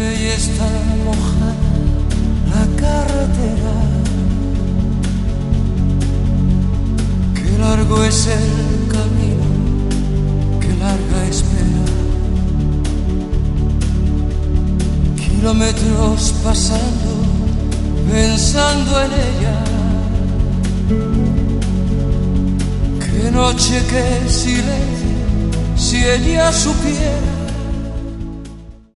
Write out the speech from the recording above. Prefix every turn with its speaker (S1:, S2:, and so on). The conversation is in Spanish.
S1: y está mojada la carretera. Qué largo es el camino, qué larga espera. Kilómetros pasando, pensando en ella. Qué noche, qué silencio, si ella supiera